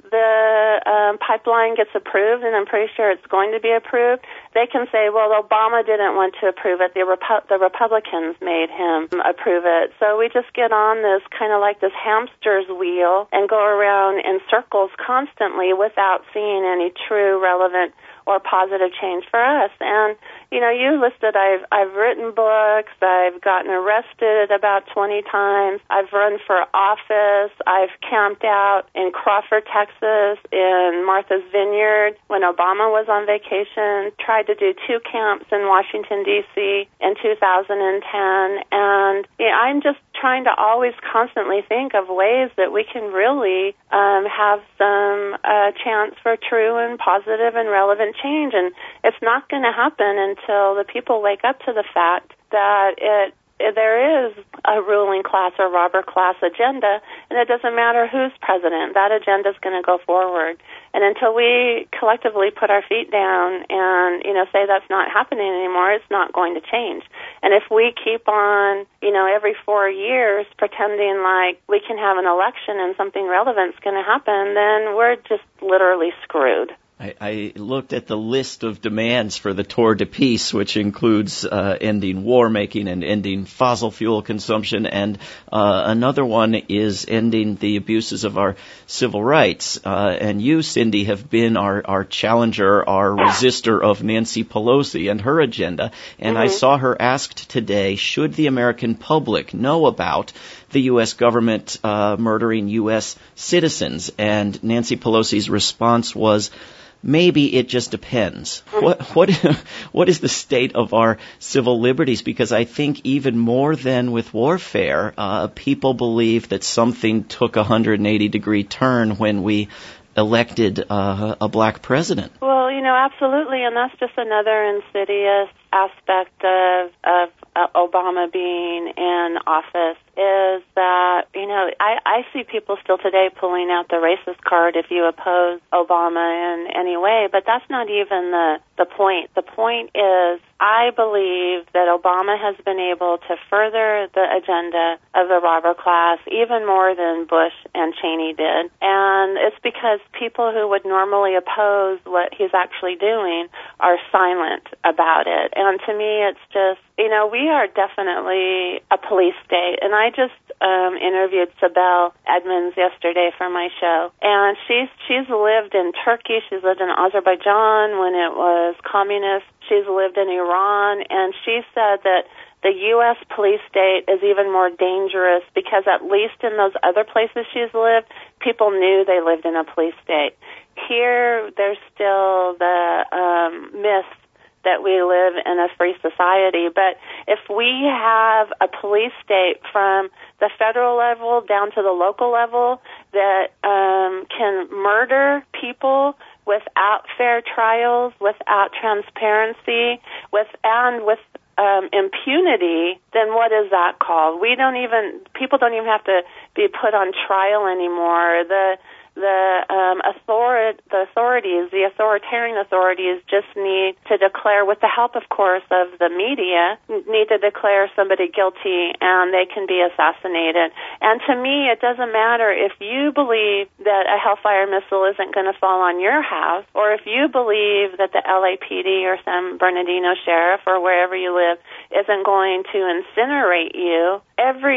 the pipeline gets approved, and I'm pretty sure it's going to be approved, they can say, well, Obama didn't want to approve it. The Republicans made him approve it. So we just get on this kind of like this hamster's wheel and go around in circles constantly without seeing any true relevant or positive change for us. And, you listed I've written books, I've gotten arrested about 20 times, I've run for office, I've camped out in Crawford, Texas, in Martha's Vineyard when Obama was on vacation, tried to do 2 camps in Washington, D.C. in 2010, and I'm just trying to always constantly think of ways that we can really have some chance for true and positive and relevant change. And it's not going to happen until the people wake up to the fact that there is a ruling class or robber class agenda, and it doesn't matter who's president. That agenda is going to go forward. And until we collectively put our feet down and, say that's not happening anymore, it's not going to change. And if we keep on, every 4 years pretending like we can have an election and something relevant is going to happen, then we're just literally screwed. I looked at the list of demands for the Tour de Peace, which includes ending war making and ending fossil fuel consumption, and another one is ending the abuses of our civil rights. And you, Cindy, have been our challenger, our resistor of Nancy Pelosi and her agenda. And I saw her asked today, should the American public know about the U.S. government murdering U.S. citizens? And Nancy Pelosi's response was, maybe it just depends. What is the state of our civil liberties? Because I think even more than with warfare, people believe that something took a 180-degree turn when we elected a black president. Well, absolutely, and that's just another insidious aspect of Obama being in office, is that, I see people still today pulling out the racist card if you oppose Obama in any way, but that's not even the point. The point is, I believe that Obama has been able to further the agenda of the robber class even more than Bush and Cheney did. And it's because people who would normally oppose what he's actually doing are silent about it. And to me, it's just, we are definitely a police state. And I just interviewed Sibel Edmonds yesterday for my show. And she's lived in Turkey. She's lived in Azerbaijan when it was communist. She's lived in Iran. And she said that the U.S. police state is even more dangerous because at least in those other places she's lived, people knew they lived in a police state. Here, there's still the myth that we live in a free society. But if we have a police state from the federal level down to the local level that can murder people without fair trials, without transparency, with impunity, then what is that called? People don't even have to be put on trial anymore. The authoritarian authorities just need to declare, with the help, of course, of the media, need to declare somebody guilty and they can be assassinated. And to me, it doesn't matter if you believe that a Hellfire missile isn't going to fall on your house, or if you believe that the LAPD or San Bernardino sheriff or wherever you live isn't going to incinerate you. Every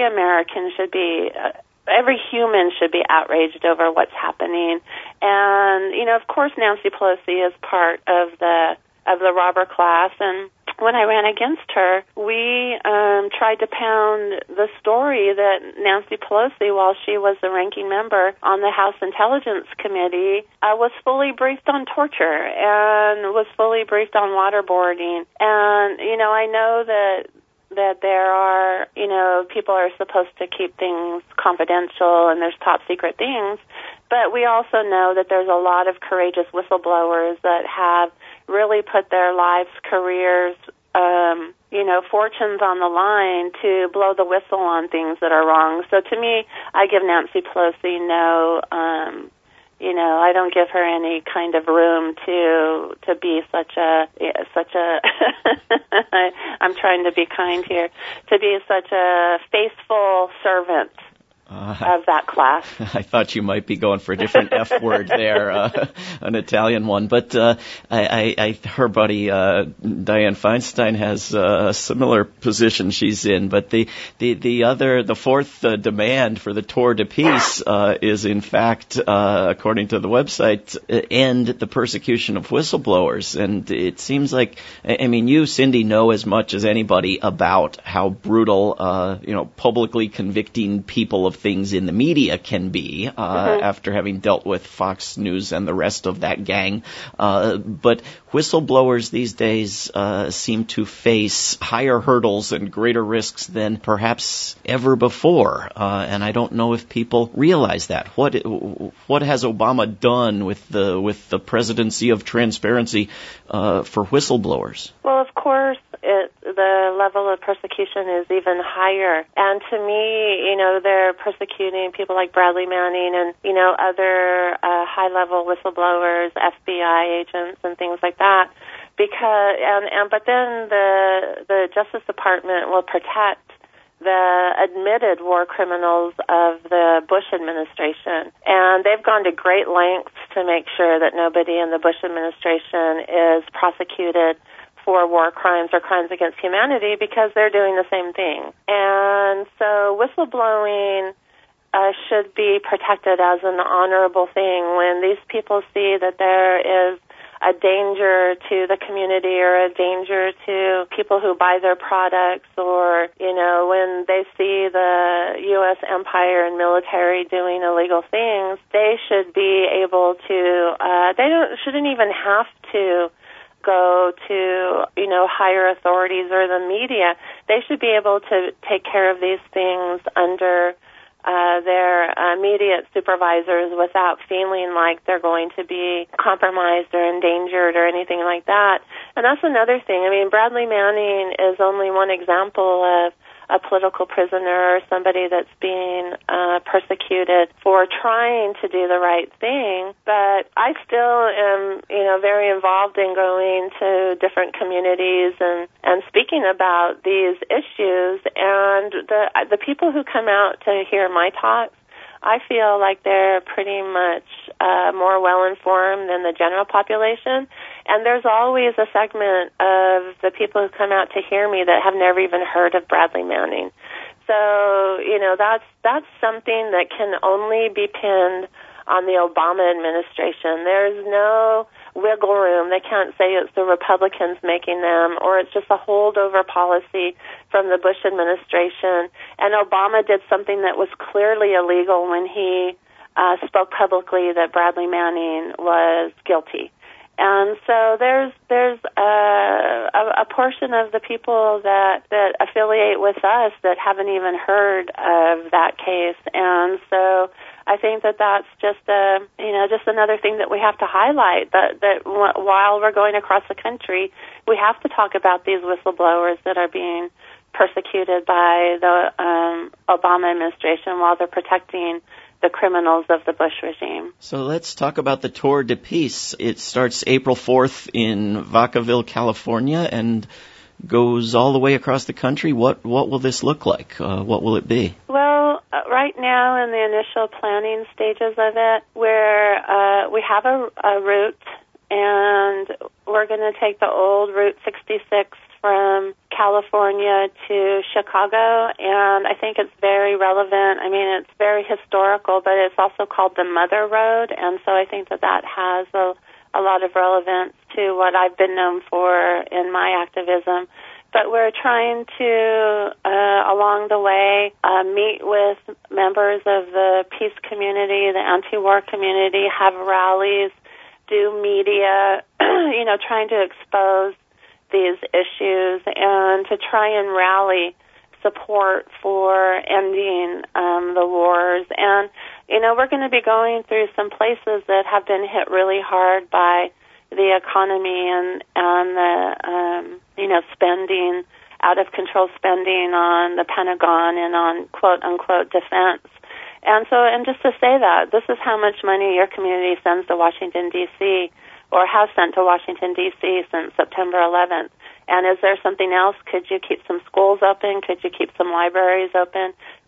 human should be outraged over what's happening. And, of course, Nancy Pelosi is part of the robber class. And when I ran against her, we tried to pound the story that Nancy Pelosi, while she was the ranking member on the House Intelligence Committee, was fully briefed on torture and was fully briefed on waterboarding. And, I know that there are, people are supposed to keep things confidential and there's top secret things, but we also know that there's a lot of courageous whistleblowers that have really put their lives, careers, fortunes on the line to blow the whistle on things that are wrong. So to me, I give Nancy Pelosi I don't give her any kind of room to be such a I'm trying to be kind here, to be such a faithful servant of that class. I thought you might be going for a different F word there, an Italian one. But her buddy Dianne Feinstein has a similar position she's in. But the fourth demand for the Tour de Peace is, in fact, according to the website, end the persecution of whistleblowers. And it seems like, I mean, you, Cindy, know as much as anybody about how brutal, publicly convicting people of things in the media can be, after having dealt with Fox News and the rest of that gang. But whistleblowers these days seem to face higher hurdles and greater risks than perhaps ever before. And I don't know if people realize that. What has Obama done with the presidency of transparency for whistleblowers? Well, of course, the level of persecution is even higher. And to me, they're persecuting people like Bradley Manning and, other high-level whistleblowers, FBI agents and things like that. But then the Justice Department will protect the admitted war criminals of the Bush administration. And they've gone to great lengths to make sure that nobody in the Bush administration is prosecuted for war crimes or crimes against humanity because they're doing the same thing. And so whistleblowing should be protected as an honorable thing. When these people see that there is a danger to the community or a danger to people who buy their products, or, when they see the U.S. empire and military doing illegal things, they should be able to, shouldn't even have to go to, higher authorities or the media. They should be able to take care of these things under their immediate supervisors without feeling like they're going to be compromised or endangered or anything like that. And that's another thing. I mean, Bradley Manning is only one example of a political prisoner or somebody that's being persecuted for trying to do the right thing. But I still am, very involved in going to different communities and speaking about these issues. And the people who come out to hear my talks, I feel like they're pretty much more well-informed than the general population. And there's always a segment of the people who come out to hear me that have never even heard of Bradley Manning. So, that's something that can only be pinned on the Obama administration. There's no wiggle room. They can't say it's the Republicans making them, or it's just a holdover policy from the Bush administration. And Obama did something that was clearly illegal when he spoke publicly that Bradley Manning was guilty. And so there's a portion of the people that affiliate with us that haven't even heard of that case. And so I think that's just another thing that we have to highlight, that while we're going across the country, we have to talk about these whistleblowers that are being persecuted by the Obama administration while they're protecting the criminals of the Bush regime. So let's talk about the Tour de Peace. It starts April 4th in Vacaville, California, and goes all the way across the country. What will this look like? What will it be? Well, right now in the initial planning stages of it, we have a route, and we're going to take the old Route 66 from California to Chicago, and I think it's very relevant. I mean, it's very historical, but it's also called the Mother Road, and so I think that has a lot of relevance to what I've been known for in my activism. But we're trying to, along the way, meet with members of the peace community, the anti-war community, have rallies, do media, trying to expose these issues and to try and rally support for ending the wars. And, we're going to be going through some places that have been hit really hard by the economy and the, spending, out of control spending on the Pentagon and on quote unquote defense. And just to say that, this is how much money your community sends to Washington, D.C., or has sent to Washington, D.C. since September 11th. And is there something else? Could you keep some schools open? Could you keep some libraries open?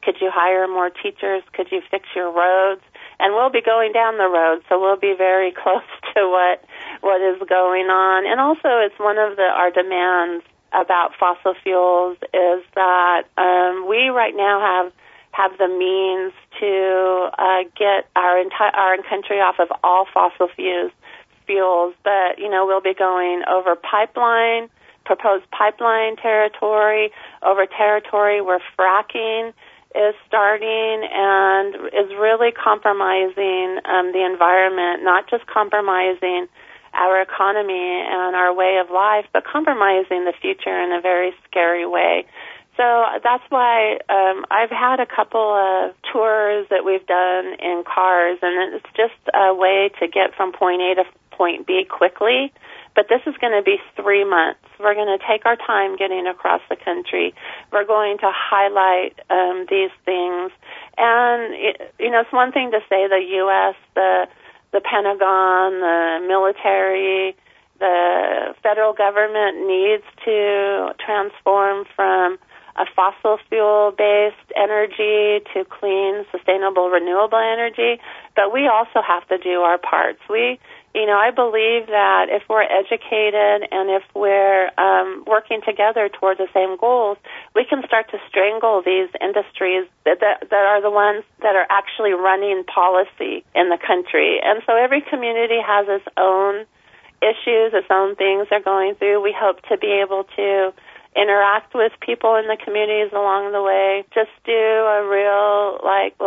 Could you hire more teachers? Could you fix your roads? And we'll be going down the road, so we'll be very close to what is going on. And also, it's one of our demands about fossil fuels is that we right now have the means to get our country off of all fossil fuels, but we'll be going over proposed pipeline territory, over territory where fracking is starting and is really compromising the environment, not just compromising our economy and our way of life, but compromising the future in a very scary way. So that's why I've had a couple of tours that we've done in cars, and it's just a way to get from point A to point B quickly. But this is going to be 3 months. We're going to take our time getting across the country. We're going to highlight these things. And, it's one thing to say the U.S., the Pentagon, the military, the federal government needs to transform from a fossil fuel-based energy to clean, sustainable, renewable energy. But we also have to do our parts. I believe that if we're educated and if we're working together toward the same goals, we can start to strangle these industries that are the ones that are actually running policy in the country. And so every community has its own issues, its own things they're going through. We hope to be able to interact with people in the communities along the way. Just do a real,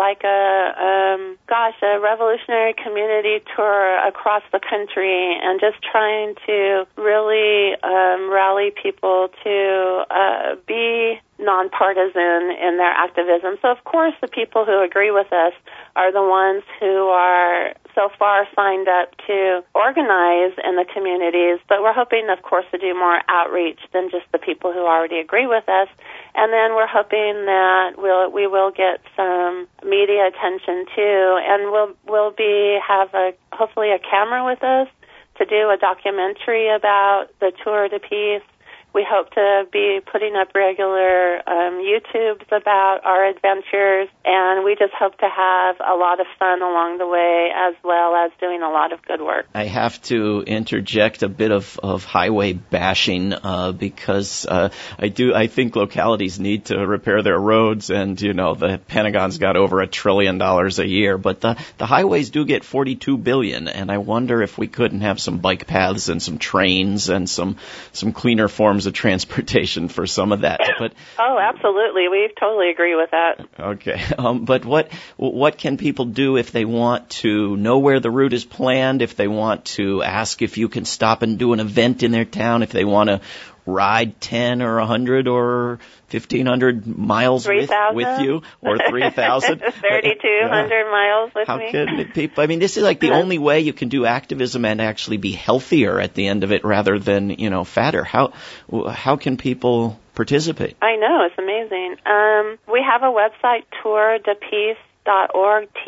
a revolutionary community tour across the country and just trying to really rally people to be nonpartisan in their activism. So, of course, the people who agree with us are the ones who are so far signed up to organize in the communities, but we're hoping, of course, to do more outreach than just the people who already agree with us. And then we're hoping that we will get some media attention too, and we'll have hopefully a camera with us to do a documentary about the Tour de Peace. We hope to be putting up regular YouTubes about our adventures, and we just hope to have a lot of fun along the way as well as doing a lot of good work. I have to interject a bit of highway bashing because I think localities need to repair their roads, and the Pentagon's got over $1 trillion a year, but the highways do get $42 billion, and I wonder if we couldn't have some bike paths and some trains and some cleaner forms of transportation for some of that. But absolutely, we totally agree with that. Okay, but what can people do if they want to know where the route is planned, if they want to ask if you can stop and do an event in their town, if they want to ride 10 or 100 or 1,500 miles with you, or 3,000? 3,200 miles with me. How can people, this is like the only way you can do activism and actually be healthier at the end of it rather than, fatter. How can people participate? I know, it's amazing. We have a website, tourdepeace.org,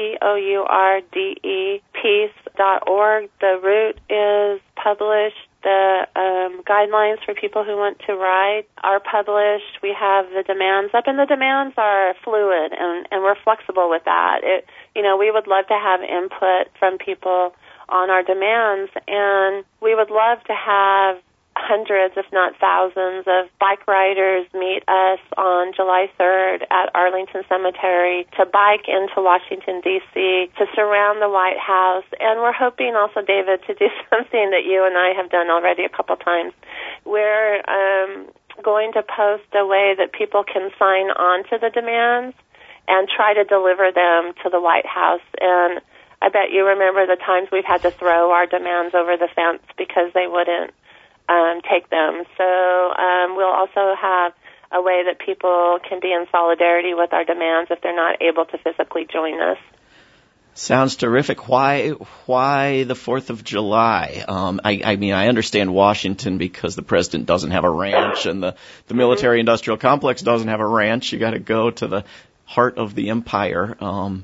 TOURDE, peace.org. The route is published. The guidelines for people who want to ride are published. We have the demands up, and the demands are fluid, and we're flexible with that. We would love to have input from people on our demands, and we would love to have hundreds, if not thousands, of bike riders meet us on July 3rd at Arlington Cemetery to bike into Washington, D.C., to surround the White House. And we're hoping also, David, to do something that you and I have done already a couple times. We're going to post a way that people can sign on to the demands and try to deliver them to the White House. And I bet you remember the times we've had to throw our demands over the fence because they wouldn't take them. So we'll also have a way that people can be in solidarity with our demands if they're not able to physically join us. Sounds terrific. Why the 4th of July? I understand Washington because the president doesn't have a ranch and the military-industrial complex doesn't have a ranch. You got to go to the heart of the empire. Won't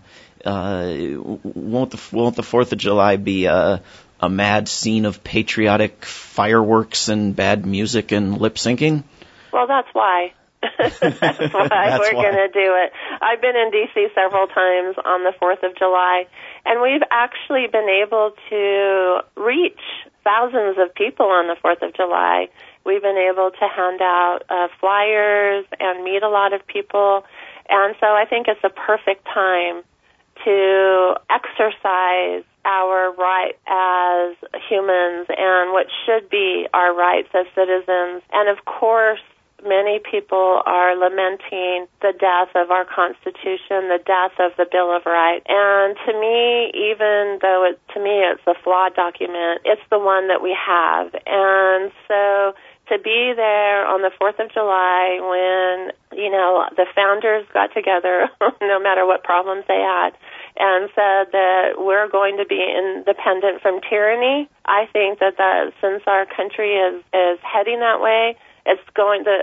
the 4th of July be a mad scene of patriotic fireworks and bad music and lip syncing? Well, that's why. That's why we're going to do it. I've been in D.C. several times on the 4th of July, and we've actually been able to reach thousands of people on the 4th of July. We've been able to hand out flyers and meet a lot of people, and so I think it's a perfect time to exercise our right as humans and what should be our rights as citizens. And of course, many people are lamenting the death of our Constitution, the death of the Bill of Rights. And to me, even though to me it's a flawed document, it's the one that we have. And so to be there on the 4th of July when, the founders got together, no matter what problems they had, and said that we're going to be independent from tyranny, I think that since our country is heading that way, it's going to,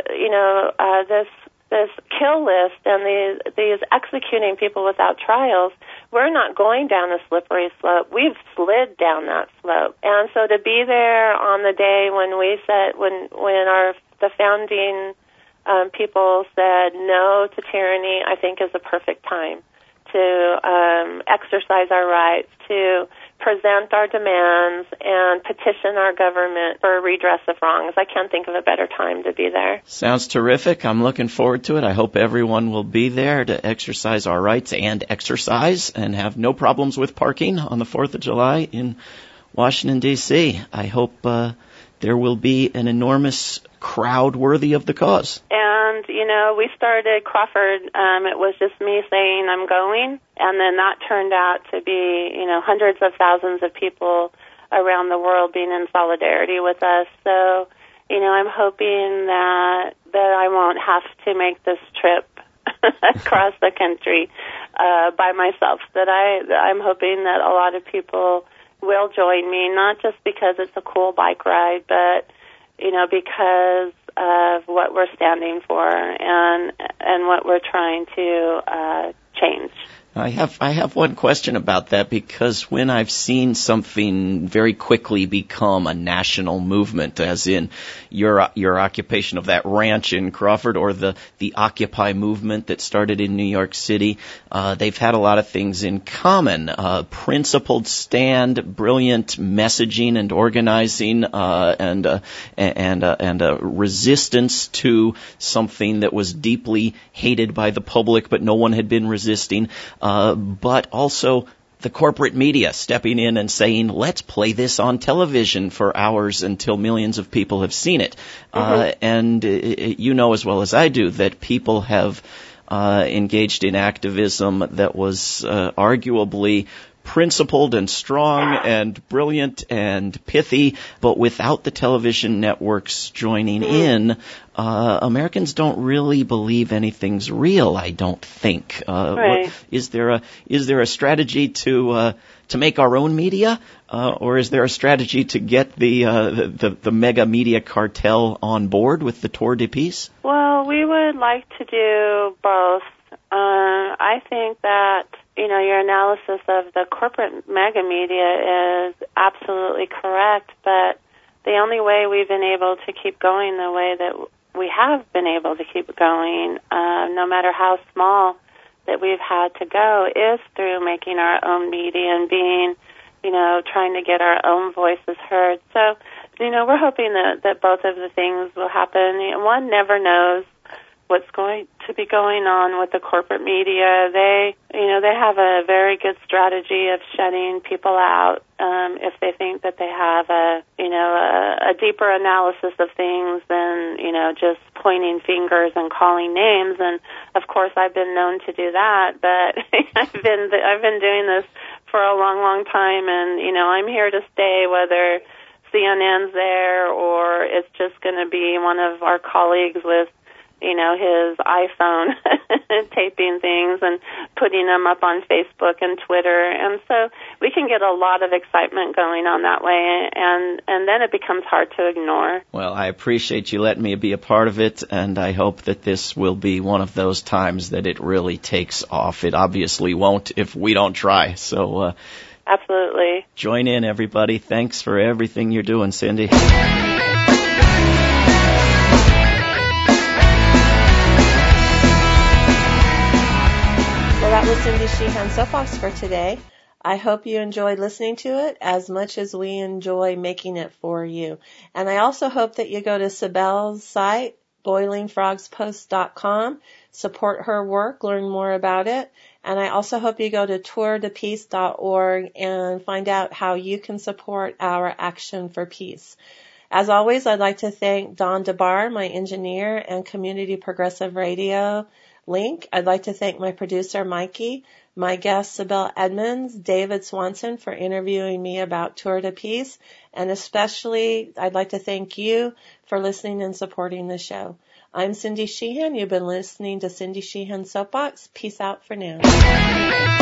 this kill list and these executing people without trials, we're not going down a slippery slope. We've slid down that slope. And so to be there on the day when we said, when the founding people said no to tyranny, I think is a perfect time to exercise our rights, to present our demands, and petition our government for a redress of wrongs. I can't think of a better time to be there. Sounds terrific. I'm looking forward to it. I hope everyone will be there to exercise our rights and exercise and have no problems with parking on the 4th of July in Washington, D.C. I hope there will be an enormous crowd worthy of the cause. And, we started Crawford. It was just me saying I'm going, and then that turned out to be, hundreds of thousands of people around the world being in solidarity with us. So, I'm hoping that I won't have to make this trip across the country by myself. That I'm hoping that a lot of people will join me, not just because it's a cool bike ride, but because of what we're standing for and what we're trying to change. I have one question about that, because when I've seen something very quickly become a national movement, as in your occupation of that ranch in Crawford or the Occupy movement that started in New York City, they've had a lot of things in common. Principled stand, brilliant messaging and organizing, and a resistance to something that was deeply hated by the public, but no one had been resisting. But also the corporate media stepping in and saying, let's play this on television for hours until millions of people have seen it. And you know as well as I do that people have engaged in activism that was arguably principled and strong and brilliant and pithy, but without the television networks joining in, Americans don't really believe anything's real, I don't think. Right. Is there a strategy to make our own media, or is there a strategy to get the mega media cartel on board with the Tour de Peace? Well, we would like to do both. I think that your analysis of the corporate mega media is absolutely correct, but the only way we've been able to keep going the way that we have been able to keep going, no matter how small that we've had to go, is through making our own media and being, trying to get our own voices heard. So, we're hoping that both of the things will happen. One never knows what's going to be going on with the corporate media. They have a very good strategy of shutting people out if they think that they have a deeper analysis of things than just pointing fingers and calling names. And of course, I've been known to do that, but I've been doing this for a long, long time, and I'm here to stay, whether CNN's there or it's just going to be one of our colleagues with his iPhone taping things and putting them up on Facebook and Twitter. And so we can get a lot of excitement going on that way, and then it becomes hard to ignore. Well, I appreciate you letting me be a part of it, and I hope that this will be one of those times that it really takes off. It obviously won't if we don't try. So absolutely. Join in, everybody. Thanks for everything you're doing, Cindy. Cindy Sheehan Soapbox for today. I hope you enjoyed listening to it as much as we enjoy making it for you. And I also hope that you go to Sibel's site, boilingfrogspost.com, support her work, learn more about it. And I also hope you go to tourdepeace.org and find out how you can support our Action for Peace. As always, I'd like to thank Don DeBar, my engineer, and Community Progressive Radio link. I'd like to thank my producer, Mikey, my guest, Sibel Edmonds, David Swanson for interviewing me about Tour de Peace, and especially I'd like to thank you for listening and supporting the show. I'm Cindy Sheehan. You've been listening to Cindy Sheehan Soapbox. Peace out for now.